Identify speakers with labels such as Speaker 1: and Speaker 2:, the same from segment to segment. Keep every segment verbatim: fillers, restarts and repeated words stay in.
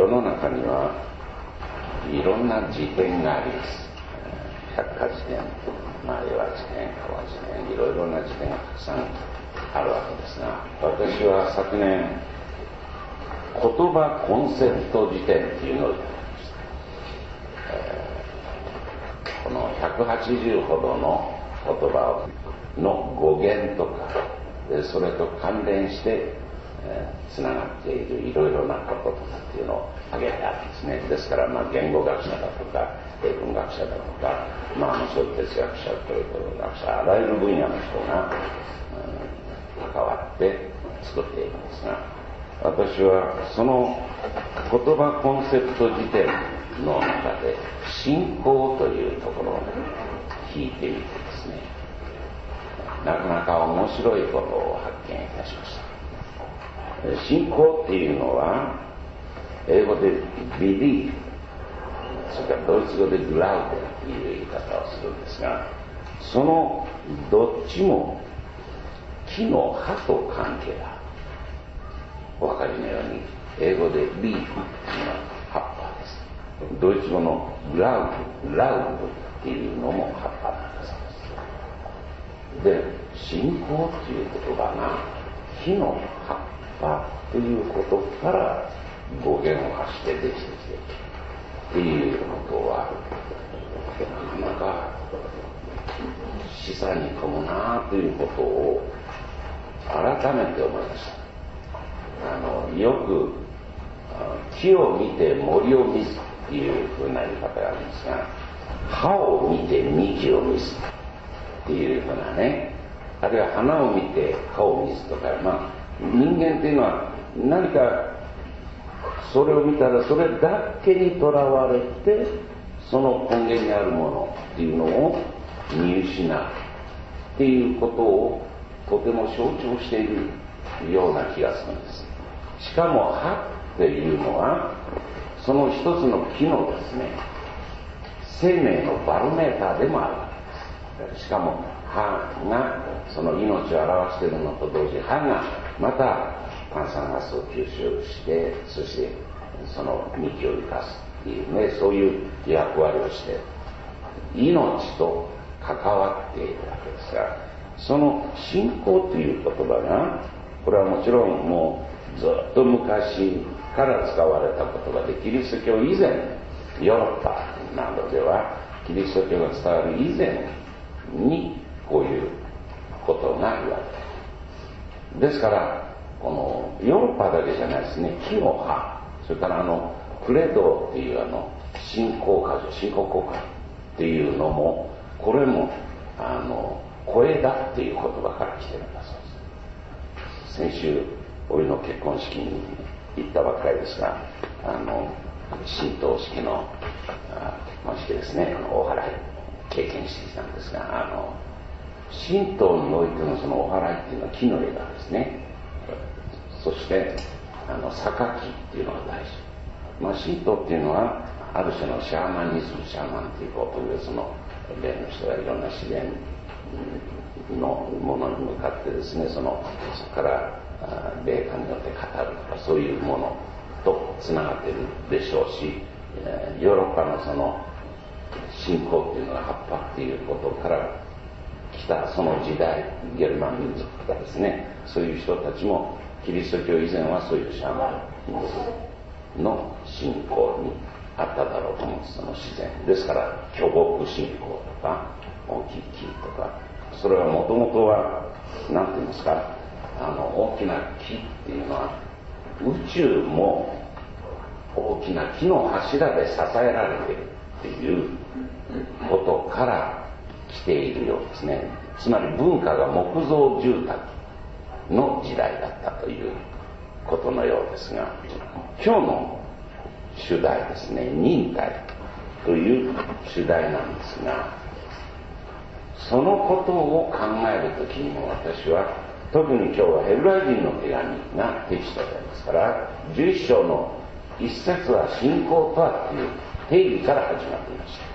Speaker 1: の中にはいろんな辞典があります。百科事典、まあ、英和辞典、川和辞典、いろいろな辞典がたくさんあるわけですが、私は昨年言葉コンセプト辞典っていうのをいただきました。えー、このひゃくはちじゅうほどの言葉の語源とかで、それと関連してつながっているいろいろなこととかっていうのを挙げてあるんですね。ですから、まあ、言語学者だとか英文学者だとか、まあ、そういう哲学者、教育学者、あらゆる分野の人が、うん、関わって作っているんですが、私はその言葉コンセプト辞典の中で信仰というところを聞いてみてですね、なかなか面白いことを発見いたしました。信仰っていうのは英語で believe、 それからドイツ語で glauben という言い方をするんですが、そのどっちも木の葉と関係がある。お分かりのように英語で leaf というのは葉っぱです。ドイツ語の glauben、glauben っていうのも葉っぱなんだそうです。で、信仰っていう言葉が木の葉っぱということから語源を発してできてきているっていうことは、なかなか示唆に富むなということを改めて思いました。あのよく木を見て森を見ずっていうふうな言い方があるんですが、葉を見て幹を見ずっていうふうなね、あるいは花を見て葉を見ずとか、まあ人間っていうのは何かそれを見たらそれだけにとらわれて、その根源にあるものっていうのを見失うっていうことをとても象徴しているような気がするんです。しかも葉っていうのはその一つの木のですね、生命のバロメーターでもあるわけです。しかも葉がその命を表しているのと同時に、葉がまた炭酸ガスを吸収して、そしてその幹を生かすっていうね、そういう役割をして命と関わっているわけですが、その信仰という言葉が、これはもちろんもうずっと昔から使われた言葉で、キリスト教以前、ヨーロッパなどではキリスト教が伝わる以前にこういうことが言われている。ですからこのヨーロッパだけじゃないですね、木の葉、それからあのクレドっていうあの信仰歌女、信仰効果っていうのも、これもあの声だっていう言葉から来てるんだそうです。先週俺の結婚式に行ったばっかりですが、あの神道式の結婚式ですね、お祓い経験してきたんですが、あの神道においてのそのお祓いっていうのは木の枝ですね。そしてあの榊っていうのが大事。まあ神道っていうのはある種のシャーマニズム、シャーマンっていうことで、その霊の人がいろんな自然のものに向かってですね、そのそこから霊感によって語るとか、そういうものとつながっているでしょうし、ヨーロッパのその信仰っていうのが葉っぱっていうことから来たその時代、ゲルマン民族とかですね、そういう人たちもキリスト教以前はそういうシャーマンの信仰にあっただろうと思うんです。その自然ですから、巨木信仰とか大きい木とか、それはもともとは何て言いますか、あの大きな木っていうのは宇宙も大きな木の柱で支えられているっていうことから来ているようですね。つまり文化が木造住宅の時代だったということのようですが、今日の主題ですね、忍耐という主題なんですが、そのことを考えるときにも、私は特に今日はヘブライ人の手紙がテキストでありますから、じゅういっ章の一節は信仰とはという定義から始まっていました。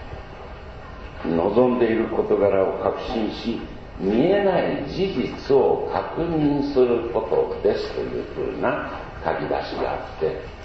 Speaker 1: 望んでいる事柄を確信し、見えない事実を確認することですというふうな書き出しがあって、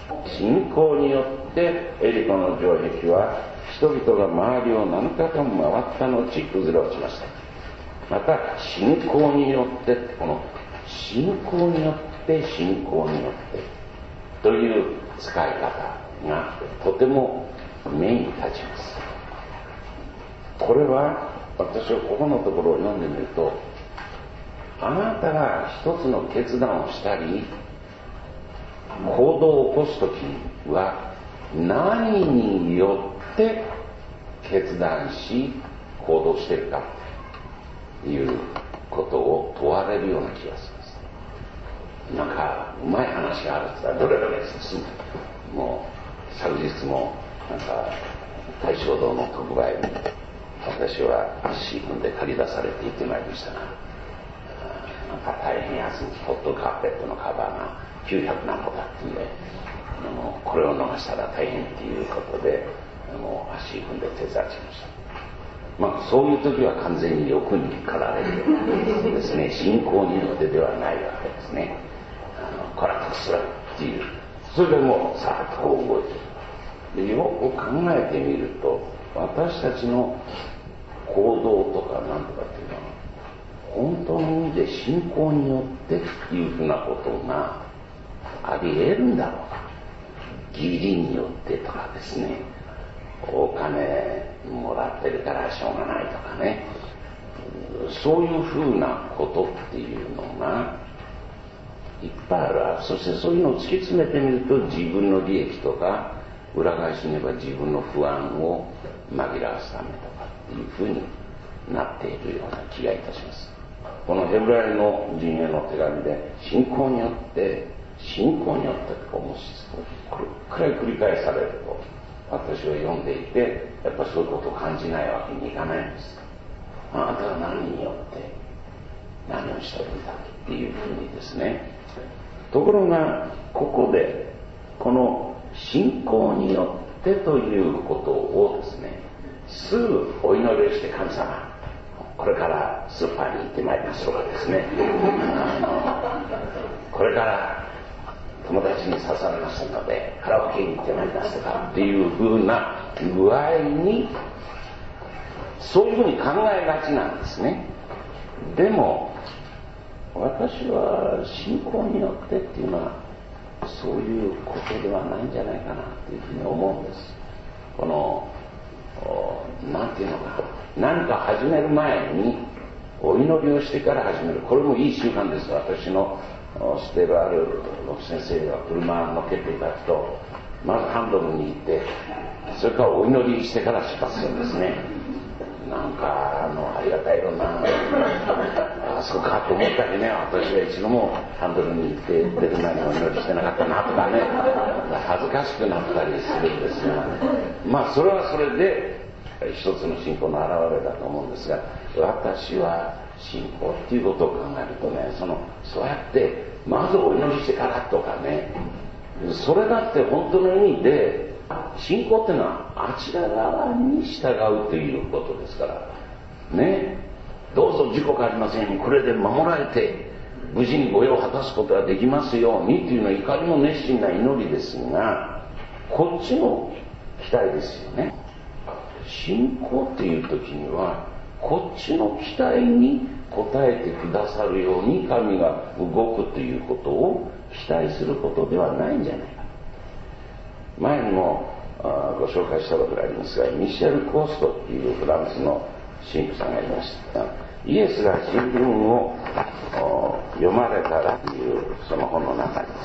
Speaker 1: 信仰によってエリコの城壁は人々が周りをなのかかん回った後崩れ落ちました。また信仰によって、この信仰によって信仰によってという使い方がとても目に立ちます。これは私はここのところを読んでみると、あなたが一つの決断をしたり行動を起こすときは何によって決断し行動しているかということを問われるような気がします。なんかうまい話があるって言ったらどれどれですもう昨日もなんか大正堂の特売に私は足踏んで借り出されて行ってまいりましたが、なんか大変安いホットカーペットのカバーがきゅうひゃくなんぼだっていうんで、もうこれを逃したら大変っていうことでもう足踏んで手伝っちゃいました。まあそういう時は完全に欲に駆られるですね、信仰によってではないわけですね。あのこれは得するっていう、それでもうさーっとこう動いてる。でよく考えてみると、私たちの行動とかなんとかっていうのは本当の意味で信仰によってっていうふうなことがあり得るんだろうか。義理によってとかですね、お金もらってるからしょうがないとかね、そういうふうなことっていうのがいっぱいある。そしてそういうのを突き詰めてみると、自分の利益とか裏返しに言えば自分の不安を紛らわすためとかっていうふうになっているような気がいたします。このヘブライの陣営の手紙で信仰によって信仰によってこうもしくらい繰り返されると私は読んでいて、やっぱりそういうことを感じないわけにいかないんです。あなたは何によって何をしてるんだっていうふうにですね。ところがここでこの信仰によってということをですね、すぐお祈りをして、神様これからスーパーに行ってまいりますとかですね、あのこれから友達に誘われましたのでカラオケに行ってまいりますとかっていうふうな具合にそういうふうに考えがちなんですね。でも私は信仰によってっていうのはそういうことではないんじゃないかなっていうふうに思うんです。このなんていうのか、何か始める前にお祈りをしてから始める、これもいい習慣です。私の知っているある先生が車乗っけていただくと、まずハンドルに行ってそれからお祈りしてから出発するんですね。なんかあのありがたいようなあそうかと思ったりね、私は一度もハンドルに行って出る前にお祈りしてなかったなとかね、恥ずかしくなったりするんですが、まあそれはそれで一つの信仰の表れだと思うんですが、私は信仰っていうことを考えるとね、そのそうやってまずお祈りしてからとかね、それだって本当の意味で信仰っていうのはあちら側に従うということですからね。どうぞ事故がありませんようにこれで守られて無事に御用を果たすことができますようにというのは怒りの熱心な祈りですが、こっちの期待ですよね。信仰っていう時にはこっちの期待に応えてくださるように神が動くということを期待することではないんじゃないか。前にもご紹介したことがありますが、ミシェル・コーストっていうフランスの神父さんがいました。イエスが新聞を読まれたらというその本の中にですね、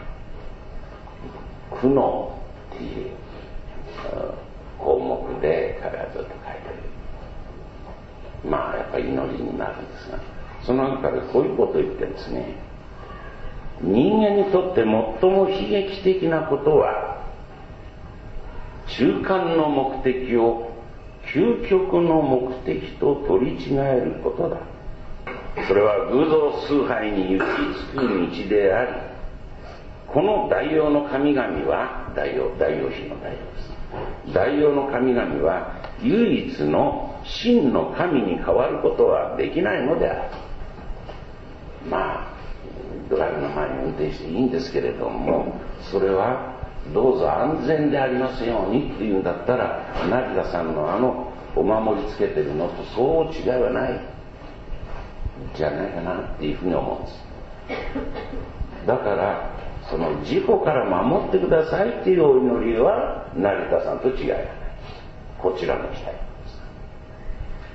Speaker 1: 苦悩っていう項目で彼はずっと書いてる。まあやっぱり祈りになるんですが、その中でこういうことを言ってるんですね。人間にとって最も悲劇的なことは中間の目的を究極の目的と取り違えることだ。それは偶像崇拝に行き着く道であり、この大王の神々は大王大王妃の大王です。大王の神々は唯一の真の神に変わることはできないのである。まあドライブの前に運転していいんですけれども、それはどうぞ安全でありますようにっていうんだったら、成田さんのあのお守りつけてるのとそう違いはないじゃないかなっていうふうに思うんです。だからその事故から守ってくださいっていうお祈りは成田さんと違いがない。こちらの期待です。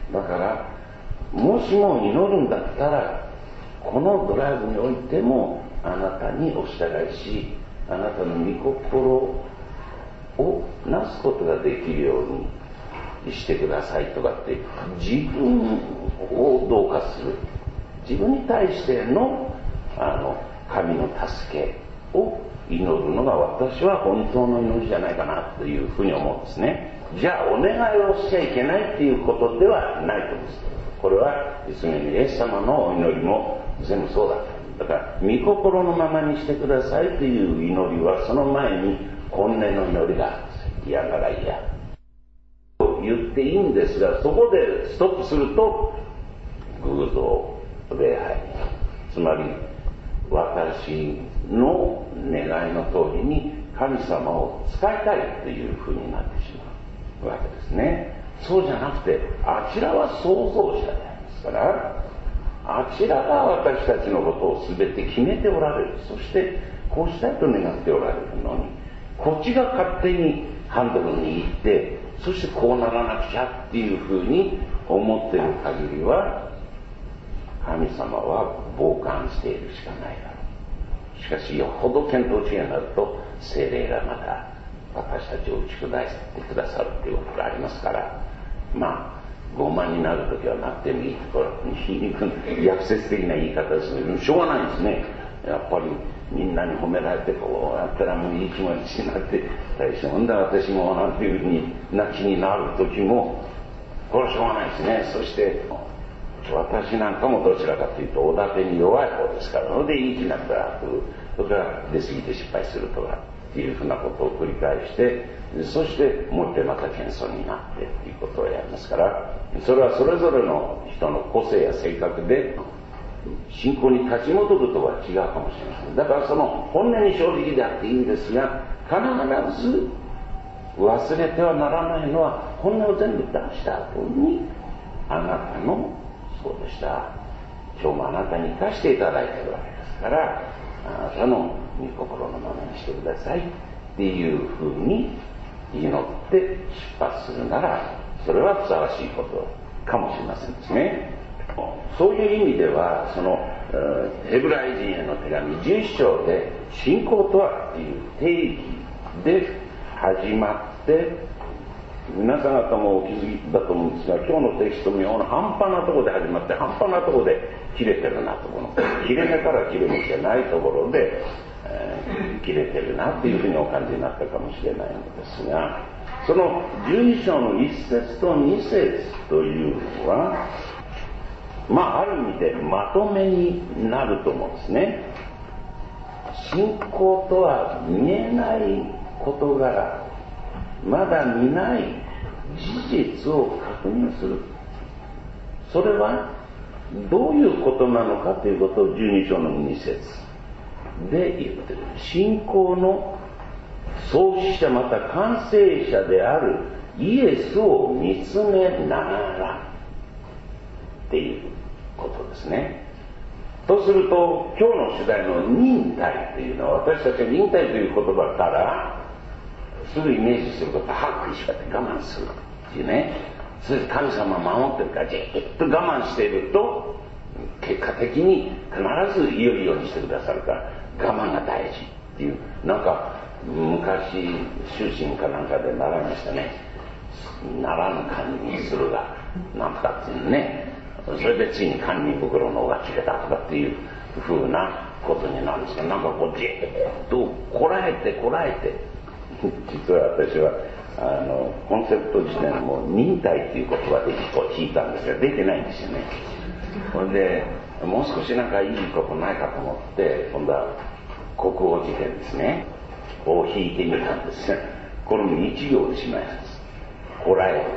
Speaker 1: だからもしも祈るんだったら、このドライブにおいてもあなたにお従いし、あなたの御心をなすことができるようにしてくださいとかって、自分を同化する、自分に対してのあの神の助けを祈るのが、私は本当の祈りじゃないかなというふうに思うんですね。じゃあお願いをしちゃいけないっていうことではないと思うんです。これはいつもイエス様のお祈りも全部そうだ。だから御心のままにしてくださいという祈りは、その前に本音の祈りがあるんです。嫌なら嫌と言っていいんですが、そこでストップすると偶像礼拝、つまり私の願いの通りに神様を使いたいというふうになってしまうわけですね。そうじゃなくて、あちらは創造者でありますから、あちらが私たちのことを全て決めておられる。そしてこうしたいと願っておられるのに、こっちが勝手にハンドルに握って、そしてこうならなくちゃっていうふうに思っている限りは、神様は傍観しているしかないだろう。しかしよほど見当違いになると、聖霊がまた私たちを打ち砕いてくださるということがありますから、まあ傲慢になるときはなってもいいところに皮肉逆説的な言い方ですね。しょうがないですね。やっぱりみんなに褒められて、こうやったらもういい気持ちになって、大したもんだ私もなんていうふうにな気になるときも、これはしょうがないですね。そして私なんかもどちらかというとおだてに弱い方ですからので、いい気になったらそれから出過ぎて失敗するとかっていうふうなことを繰り返して、そしてもう一回また謙遜になってっていうことをやりますから、それはそれぞれの人の個性や性格で信仰に立ち戻るとは違うかもしれません。だからその本音に正直であっていいんですが、必ず忘れてはならないのは、本音を全部出した後に、あなたのそうでした、今日もあなたに生かしていただいているわけですから、あなたの御心のままにしてくださいっていうふうに祈って出発するなら、それはふさわしいことかもしれませんですね。そういう意味では、そのヘブライ人への手紙じゅういっ章で信仰とはっていう定義で始まって、皆さん方もお気づきだと思うんですが、今日のテキストのような半端なところで始まって、半端なところで切れてるなところ、切れ目から切れ目じゃないところで、えー、切れてるなっていうふうにお感じになったかもしれないのですが、そのじゅうに章のいっ節とに節というのは、まあある意味でまとめになると思うんですね。信仰とは見えない事柄、まだ見ない事実を確認する。それはどういうことなのかということをじゅうに章のに節で言ってる。信仰の創始者また完成者であるイエスを見つめながらっていうことですね。とすると今日の主題の忍耐というのは、私たちは忍耐という言葉からすぐイメージすることは歯食いしばって我慢するっていうね。それで神様守ってるからじっと我慢していると、結果的に必ずいよいよにしてくださるから我慢が大事っていう、なんか昔修身かなんかで習いましたね。ならぬ堪忍するがなんとかっていうね。それでついに堪忍袋の緒が切れたとかっていう風なことになるんですが、なんかこうじっとこらえてこらえて、実は私はあのコンセプト時点も忍耐っていう言葉でこう聞いたんですが、出てないんですよね。それでもう少しなんかいいことないかと思って、今度は国語辞典ですねを引いてみたんですが、これも一行でしまいます。こらえる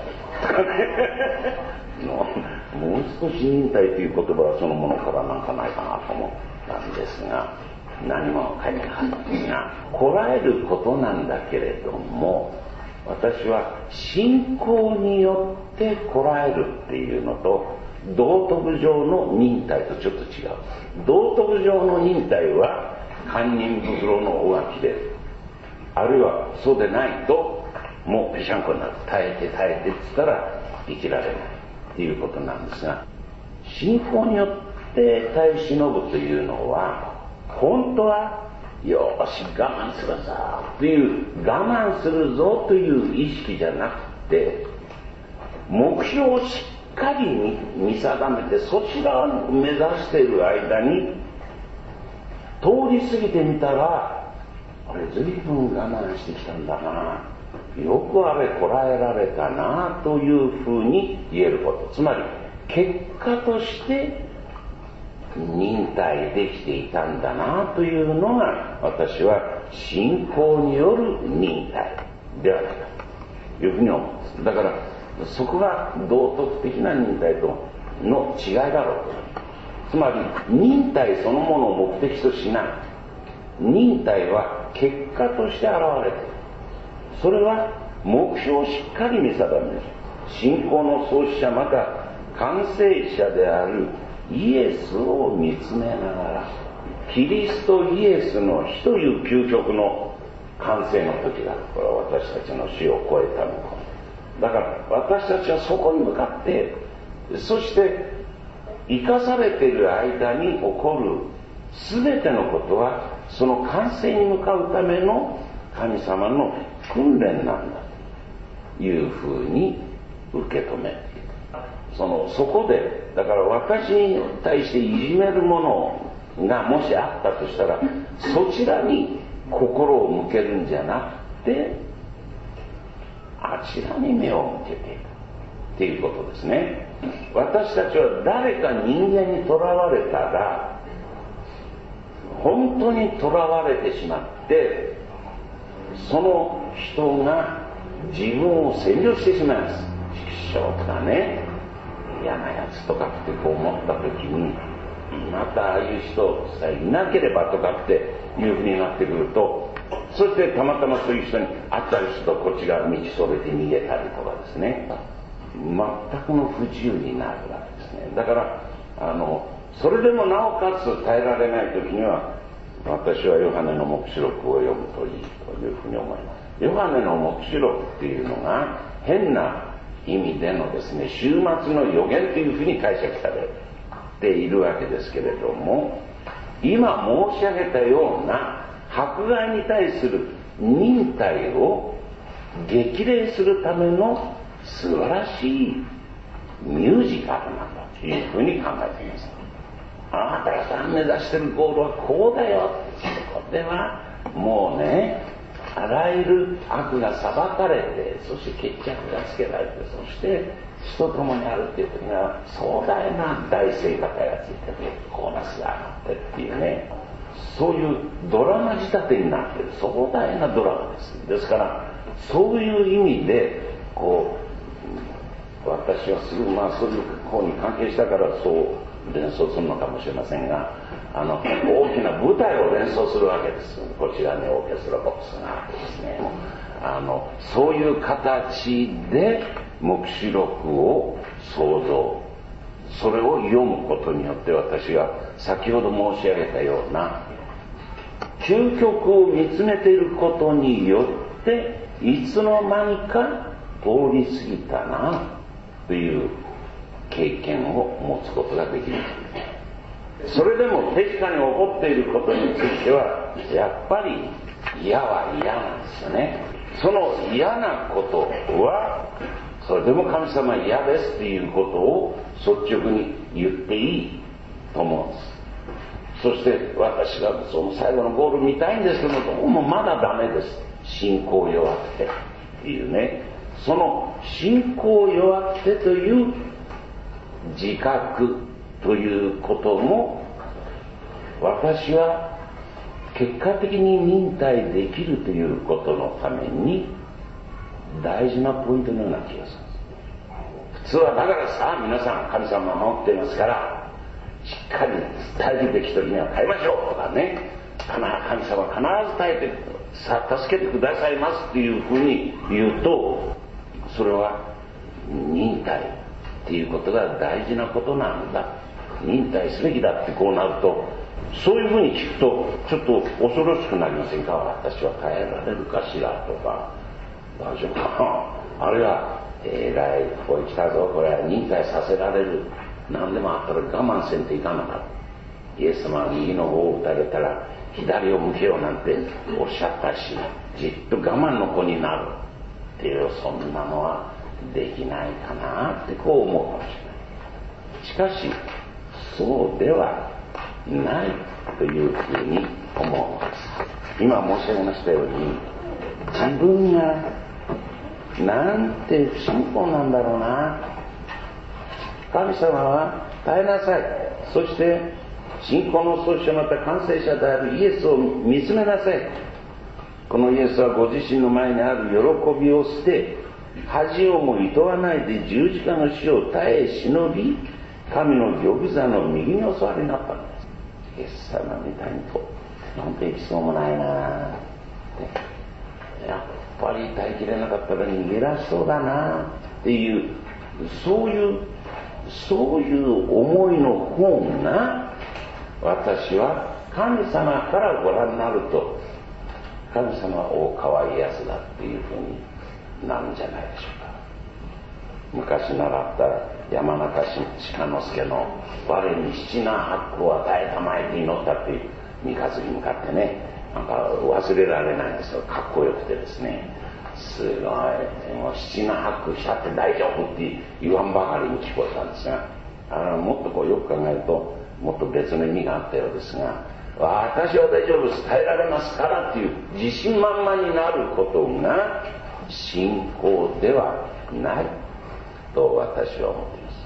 Speaker 1: こともう少し忍耐という言葉はそのものからなんかないかなと思ったんですが、 何も書いてなかったんですが、こらえることなんだけれども、私は信仰によってこらえるっていうのと、道徳上の忍耐とちょっと違う。道徳上の忍耐は堪忍袋のおがきで、あるいはそうでないともうぺしゃんこになる。耐えて耐えてって言ったら生きられないっていうことなんですが、信仰によって耐え忍ぶというのは、本当はよーし我慢するぞという我慢するぞという意識じゃなくて、目標をしっかり見定めてそちらを目指している間に通り過ぎてみたら、あれ随分我慢してきたんだな、よくあれこらえられたなというふうに言えること、つまり結果として忍耐できていたんだなというのが、私は信仰による忍耐ではないかというふうに思うんです。だからそこが道徳的な忍耐との違いだろうと。つまり忍耐そのものを目的としない。忍耐は結果として現れている。それは目標をしっかり見定める。信仰の創始者また完成者であるイエスを見つめながら、キリストイエスの死という究極の完成の時だ。これは私たちの死を超えたのか。だから私たちはそこに向かって、そして生かされている間に起こる全てのことはその完成に向かうための神様の訓練なんだというふうに受け止めている。そのそこでだから私に対していじめるものがもしあったとしたら、そちらに心を向けるんじゃなくて、あちらに目を向けていくっていうことですね。私たちは誰か人間にとらわれたら、本当にとらわれてしまって、その人が自分を占領してしまいます。畜生とかね、嫌なやつとかってこう思った時に、またああいう人さえいなければとかっていうふうになってくると、そしてたまたまそういう人に会ったりするとこっちが道それて逃げたりとかですね、全くの不自由になるわけですね。だからあのそれでもなおかつ耐えられない時には、私はヨハネの黙示録を読むといいというふうに思います。ヨハネの黙示録っていうのが変な意味でのですね、終末の予言というふうに解釈されているわけですけれども、今申し上げたような迫害に対する忍耐を激励するための素晴らしいミュージカルなんだというふうに考えています。あなたが目指しているゴールはこうだよ。そこではもうね、あらゆる悪が裁かれて、そして決着がつけられて、そして死と共にあるっていう時には壮大な大聖歌がついてて、コーナスがあってっていうね、そういうドラマ仕立てになっている壮大なドラマです。ですからそういう意味でこう私はすぐまあそういう方に関係したからそう連想するのかもしれませんが、あの大きな舞台を連想するわけです。こちらにオーケストラボックスがあってですね、あのそういう形で黙示録を想像、それを読むことによって、私が先ほど申し上げたような究極を見つめていることによっていつの間にか通り過ぎたなという経験を持つことができる。それでも確かに起こっていることについてはやっぱり嫌は嫌なんですよね。その嫌なことはそれでも神様は嫌ですっていうことを率直に言っていいと思うんです。そして私がその最後のゴール見たいんですけども、まだダメです。信仰弱くてっていうね、その信仰弱くてという自覚ということも、私は結果的に忍耐できるということのために大事なポイントのような気がする。普通はだからさ、皆さん神様守っていますからしっかり耐えるべき時には耐えましょうとかね、 神様必ず耐えてさ助けてくださいますっていうふうに言うと、それは忍耐っていうことが大事なことなんだ、忍耐すべきだってこうなると、そういうふうに聞くとちょっと恐ろしくなりませんか。私は耐えられるかしらとか、大丈夫かな、あるいはえらいここへ来たぞ、これは忍耐させられる、何でもあったら我慢せんといかんのか、イエス様は右の方を打たれたら左を向けようなんておっしゃったし、じっと我慢の子になるっていう、そんなのはできないかなってこう思うかもしれない。しかしそうではないというふうに思うんです。今申し上げましたように、自分がなんて不信仰なんだろうな、神様は耐えなさい、そして信仰の創始者また完成者であるイエスを見つめなさい。このイエスはご自身の前にある喜びを捨て、恥をも厭わないで十字架の死を耐え忍び、神の玉座の右にお座りになったんです。イエス様みたいにとなんていきそうもないなって、やっぱり耐えきれなかったら逃げ出しそうだなっていう、そういうそういう思いの方が、私は神様からご覧になると、神様はお可愛いやつだっていうふうになるんじゃないでしょうか。昔習った山中鹿之助の我に七難八苦を与えたまえて祈ったっていう三日月に向かってね、なんか忘れられないんですよ。かっこよくてですね、すごいもう七難八苦したって大丈夫って言わんばかりに聞こえたんですが、あのもっとこうよく考えるともっと別の意味があったようですが、私は大丈夫です、耐えられますからっていう自信満々になることが信仰ではないと私は思っています。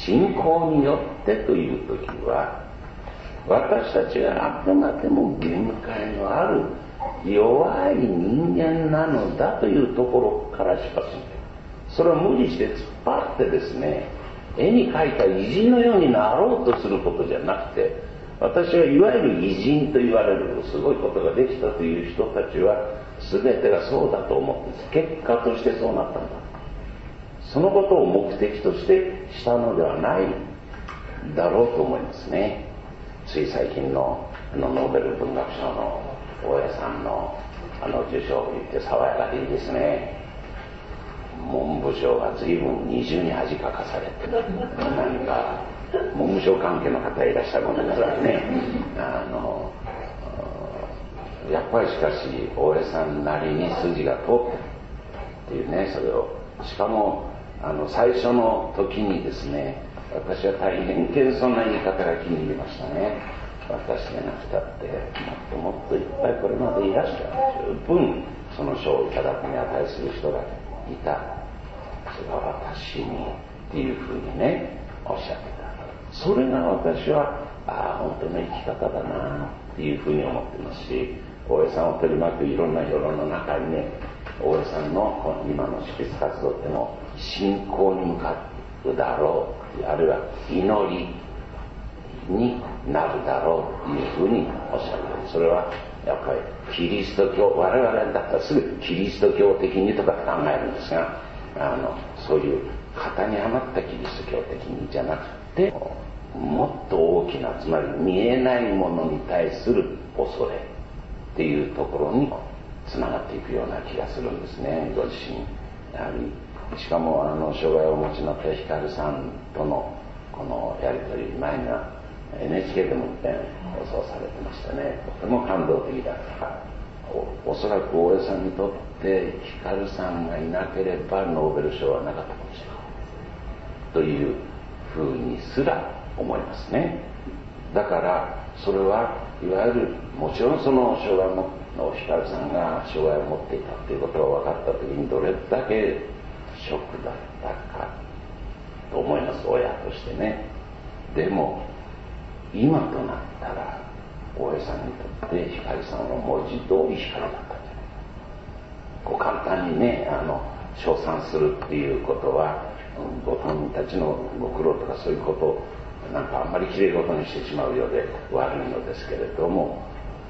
Speaker 1: 信仰によってという時は、私たちがあくまでも限界のある弱い人間なのだというところから出発する。それを無理して突っ張ってですね、絵に描いた偉人のようになろうとすることじゃなくて、私はいわゆる偉人と言われるすごいことができたという人たちは全てがそうだと思って結果としてそうなったんだ、そのことを目的としてしたのではないだろうと思いますね。つい最近のあのノーベル文学賞の大家さんのあの受賞を言って爽やかでいいですね。文部省が随分二重に恥かかされて、何か文部省関係の方いらっしゃるもんですからね、あのやっぱりしかし大江さんなりに筋が通ってるっていうね、それをしかもあの最初の時にですね、私は大変謙遜な言い方が気に入りましたね。私でなくたってもっともっといっぱいこれまでいらっしゃる、十分その賞をいただくに値する人がいた、それは私にっていうふうにねおっしゃってた。それが私はああ本当の生き方だなっていうふうに思ってますし、大江さんを取り巻くいろんな世論の中にね、大江さんの今の執筆活動っての信仰に向かうだろう、あるいは祈りになるだろうというふうにおっしゃる。それはやっぱりキリスト教、我々だったらすぐキリスト教的にとか考えるんですが、あのそういう型にはまったキリスト教的にじゃなくて、もっと大きな、つまり見えないものに対する恐れっていうところにつながっていくような気がするんですね、ご自身。やはりしかもあの障害をお持ちになった光さんとのこのやり取り、前には エヌエイチケー でも一遍放送されてましたね。とても感動的だった。 お, おそらく大江さんにとって光さんがいなければノーベル賞はなかったかもしれないというふうにすら思いますね。だからそれはいわゆる、もちろんその障害の光さんが障害を持っていたということが分かった時にどれだけショックだったかと思います、親としてね。でも今となったら大江さんにとって光さんは文字通り光だったんじゃないか。こう簡単にね、あの称賛するっていうことはご本人たちのご苦労とかそういうことをなんかあんまりきれい事にしてしまうようで悪いのですけれども、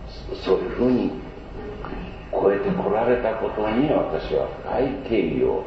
Speaker 1: そういうふうに超えてこられたことに私は深い敬意を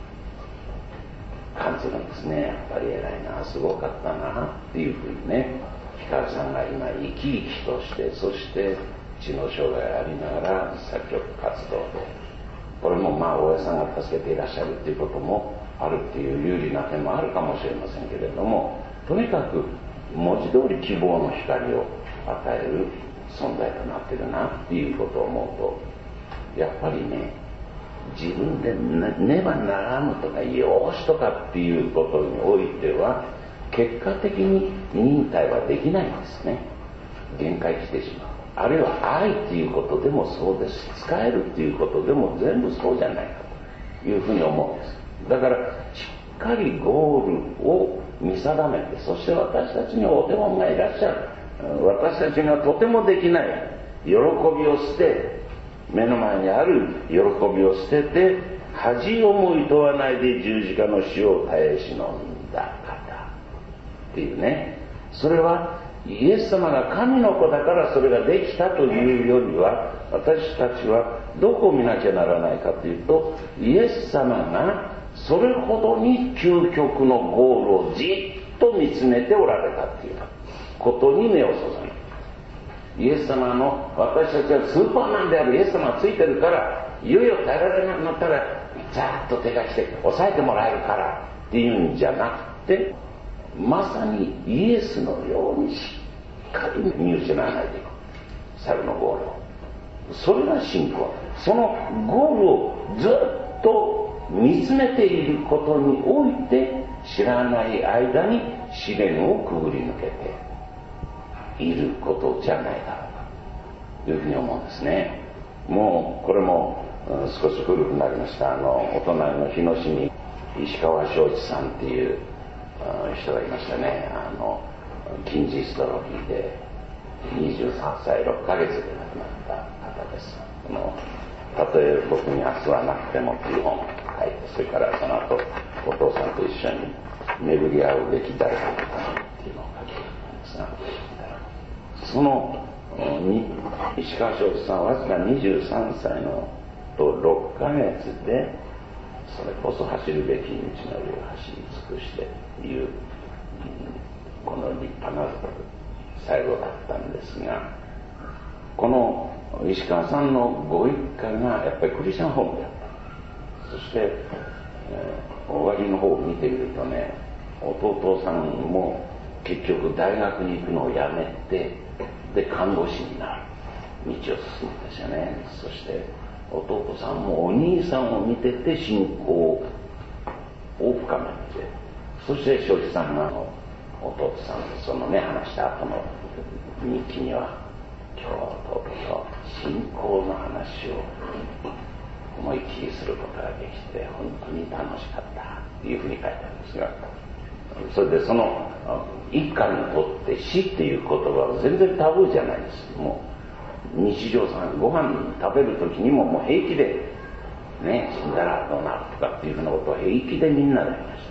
Speaker 1: 感じるんですね。やっぱり偉いな、すごかったなっていうふうにね、ひかるさんが今生き生きとして、そして知能障害ありながら作曲活動で、これもまあ大家さんが助けていらっしゃるっていうこともあるっていう有利な点もあるかもしれませんけれども、とにかく文字通り希望の光を与える存在となってるなっていうことを思うと、やっぱりね、自分でねばならぬとかよしとかっていうことにおいては結果的に忍耐はできないんですね。限界来てしまう。あるいは愛っていうことでもそうですし、使えるっていうことでも全部そうじゃないかというふうに思うんです。だからしっかりゴールを見定めて、そして私たちにお手本がいらっしゃる。私たちがとてもできない喜びを捨て、目の前にある喜びを捨てて恥をもいとわないで十字架の死を耐え忍んだ方っていうね、それはイエス様が神の子だからそれができたというよりは、私たちはどこを見なきゃならないかというと、イエス様がそれほどに究極のゴールをじっと見つめておられたっていうことに目を注ぐ。イエス様の、私たちはスーパーマンであるイエス様がついてるから、いよいよ耐えられなくなったらザーッと手が来て抑えてもらえるからっていうんじゃなくて、まさにイエスのようにしっかり見失わないでいく猿のゴールを。それが信仰。そのゴールをずっと見つめていることにおいて、知らない間に試練をくぐり抜けていることじゃないだろうというふうに思うんですね。もうこれも少し古くなりました。あのお隣の日野市に石川正一さんっていう人がいましたね。あの筋ジストロフィーでにじゅうさんさいろっかげつで亡くなった方です。あのたとえ僕に明日はなくてもっていう本を書いて、それからその後お父さんと一緒に巡り合うべき誰かのためっていうのを書きたんですが、その石川正一さんはわずかにじゅうさんさいのとろっかげつでそれこそ走るべき道のりを走り尽くしてという、この立派な最後だったんですが、この石川さんのご一家がやっぱりクリスチャンホームであった。そして、えー、終わりの方を見てみるとね、弟さんも結局大学に行くのをやめて、で看護師になる道を進むんですよね。そして弟さんもお兄さんを見てて信仰を深めて、そして正一さんが弟さんとそのね話した後の日記には、今日弟と信仰の話を思いっきりすることができて本当に楽しかったっていうふうに書いてあるんですが、それでその一家にとって死っていう言葉は全然タブーじゃないです。もう日常さんご飯食べる時にももう平気でね、死んだらどうなるとかっていうふうなことを平気でみんなで言いました。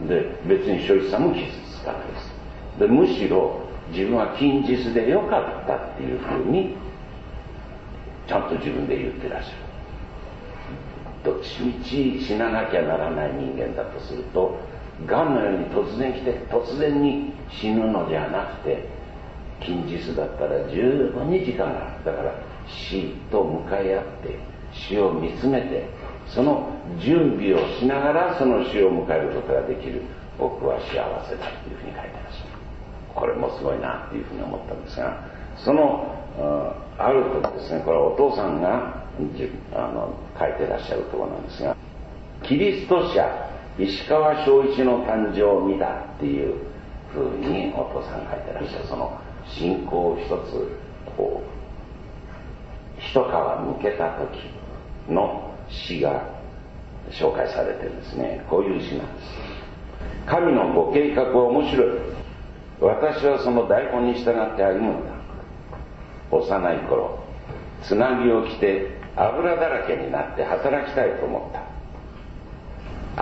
Speaker 1: で別に正一さんも傷つかないです。でむしろ自分は近日でよかったっていうふうにちゃんと自分で言ってらっしゃる。どっちみち死ななきゃならない人間だとすると、がんのように突然来て突然に死ぬのじゃなくて、近日だったら十分に時間がある。だから死と向かい合って死を見つめて、その準備をしながらその死を迎えることができる僕は幸せだというふうに書いてます。これもすごいなっていうふうに思ったんですが、そのある時ですね、これはお父さんがあの書いてらっしゃるところなんですが、キリスト者石川正一の誕生を見たっていうふうにお父さんが書いてらっしゃる。その信仰を一つこう一皮むけた時の詩が紹介されてるんですね。こういう詩なんです。神のご計画は面白い。私はその台本に従って歩むんだ。幼い頃つなぎを着て油だらけになって働きたいと思った。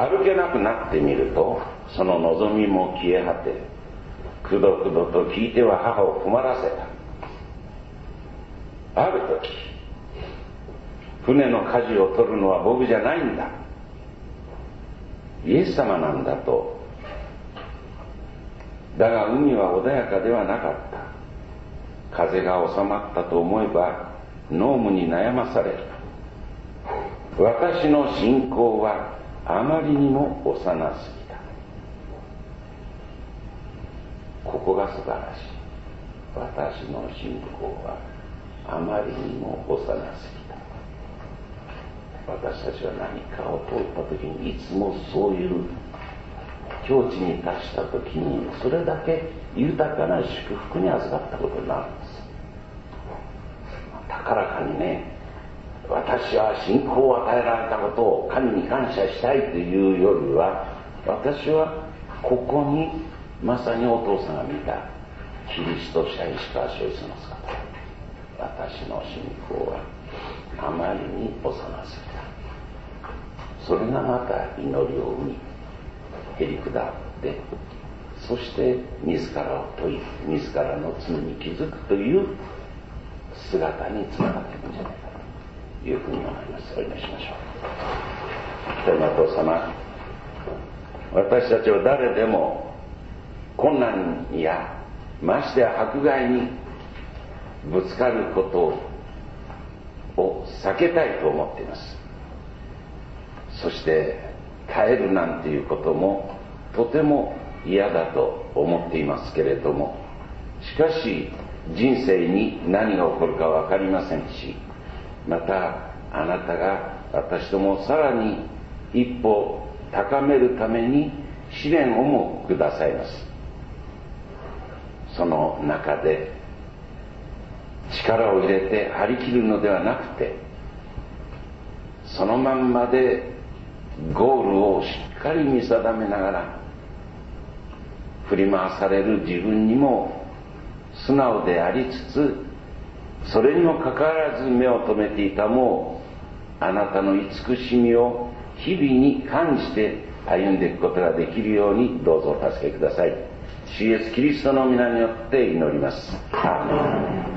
Speaker 1: 歩けなくなってみるとその望みも消え果て、くどくどと聞いては母を困らせた。 ある時、船の舵を取るのは僕じゃないんだ、イエス様なんだと。だが海は穏やかではなかった。風が収まったと思えば濃霧に悩まされる。私の信仰はあまりにも幼すぎた。ここが素晴らしい。私の信仰はあまりにも幼すぎた。私たちは何かを通った時にいつもそういう境地に達した時に、それだけ豊かな祝福に預かったことになるんです。高らかにね、私は信仰を与えられたことを神に感謝したいというよりは、私はここにまさにお父さんが見たキリスト者石川正一の姿。私の信仰はあまりに幼すぎた。それがまた祈りを生み、へりくだって、そして自らを問い、自らの罪に気づくという姿につながっていくんじゃないかというふうに思います。お祈りしましょう。天のお父様、私たちは誰でも困難やましてや迫害にぶつかることを避けたいと思っています。そして耐えるなんていうこともとても嫌だと思っていますけれども、しかし人生に何が起こるか分かりませんし、またあなたが私どもをさらに一歩高めるために試練をもくださいます。その中で力を入れて張り切るのではなくて、そのまんまでゴールをしっかり見定めながら、振り回される自分にも素直でありつつ、それにもかかわらず目を留めていたもうあなたの慈しみを日々に感じて歩んでいくことができるようにどうぞお助けください。主イエスキリストの皆によって祈ります。アーメン。